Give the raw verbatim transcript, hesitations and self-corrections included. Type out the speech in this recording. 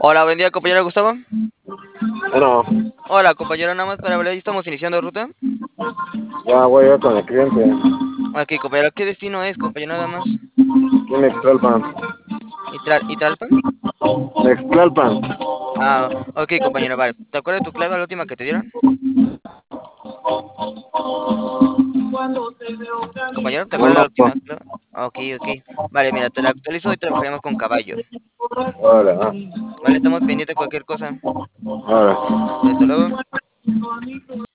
Hola, buen día, compañero Gustavo. Bueno, Hola, compañero, nada más para hablar, ya estamos iniciando ruta. ya voy yo con el cliente. Ok, compañero, ¿qué destino es, compañero, nada más? Aquí en Ixtlalpan. ¿Itral- ¿Itralpan? Ixtlalpan. Ah, ok, compañero, vale. ¿Te acuerdas de tu clave, la última que te dieron? Compañero, ¿te No, acuerdas de la no, no. última clave? Ok, ok. Vale, mira, te la actualizo y trabajaremos con caballo. Ahora, ah, Vale, estamos pendientes de cualquier cosa. ahora. Hasta luego.